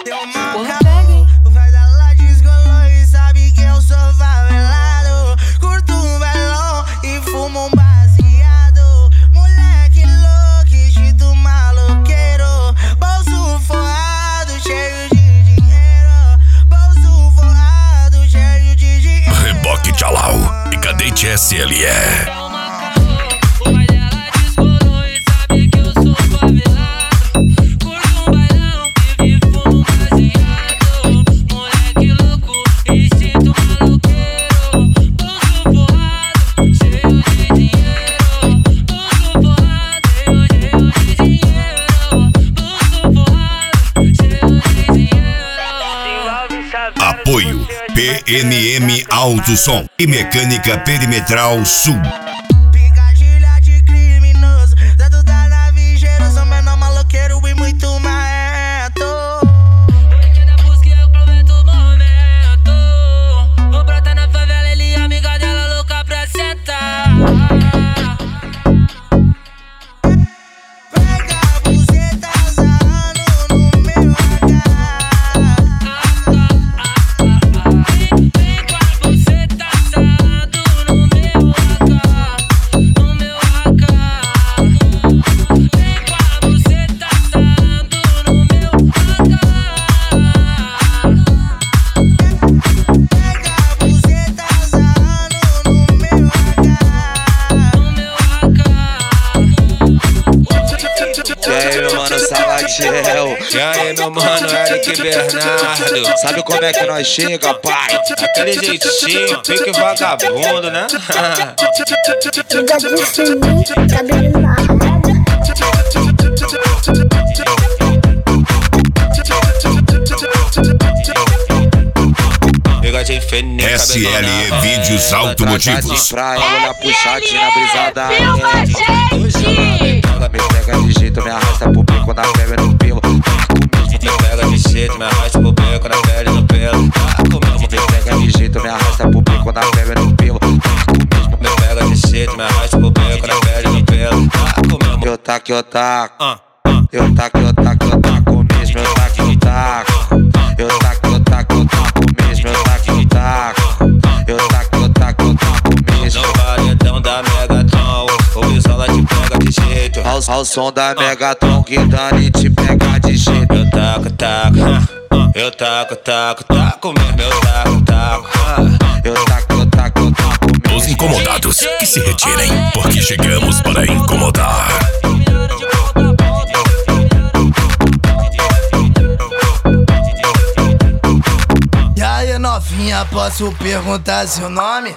Porra, peguei. Vai dar lá, descolou e sabe que eu sou favelado. Curto um velão e fumo um baseado. Moleque louco, instinto maloqueiro. Bolso forrado, cheio de dinheiro. Bolso forrado, cheio de dinheiro. Reboque Tchalau e Cadete SLE. Apoio PNM Alto Som e Mecânica Perimetral Sul. Picadilha de criminoso, dentro da nave cheiro, sou menor maloqueiro e muito marrento. Moleque da busca eu prometo o momento. Vou brotar na favela, ele é amiga dela louca pra sentar. Pega a buceta sarrando no meu AK. Vem com a buceta sarrando no meu AK. No meu AK. Vem com a buceta sarrando no meu AK. Pega a buceta sarrando no meu AK. No meu AK. E aí, meu mano, Salatiel. E aí, meu mano, Eric Bernardo. Sabe como é que nós chega, pai? Aquele jeitinho, pique vagabundo, né? Liga de swing, cabelo na roda. Liga de infinito, SLE Vídeos Automotivos. Praia, olha puxadinha na brisada. Filma, gente! Me pega de jeito, me arrasta pro bico na pele no pelo. Me pega de jeito, me arrasta pro bico na pele no pelo. Me pega de jeito, me arrasta pro bico na pele no pelo. Me pega de jeito, me arrasta pro bico na pele no pelo. Eu taco, eu taco. Eu taco, eu taco, eu taco mesmo. Eu taco, eu taco. Eu taco, eu taco, eu taco mesmo. Eu taco, eu taco. Eu taco, eu taco, eu taco mesmo. No paredão da Megatron, o Bisola te pega de jeito. Ao som da Megatron, que Dani te pega de jeito. Eu taco, taco. Eu taco, taco, taco mesmo. Eu taco, taco. Eu taco, eu taco, eu taco mesmo. Os incomodados que se retirem, porque chegamos para incomodar. E aí, novinha, posso perguntar seu nome?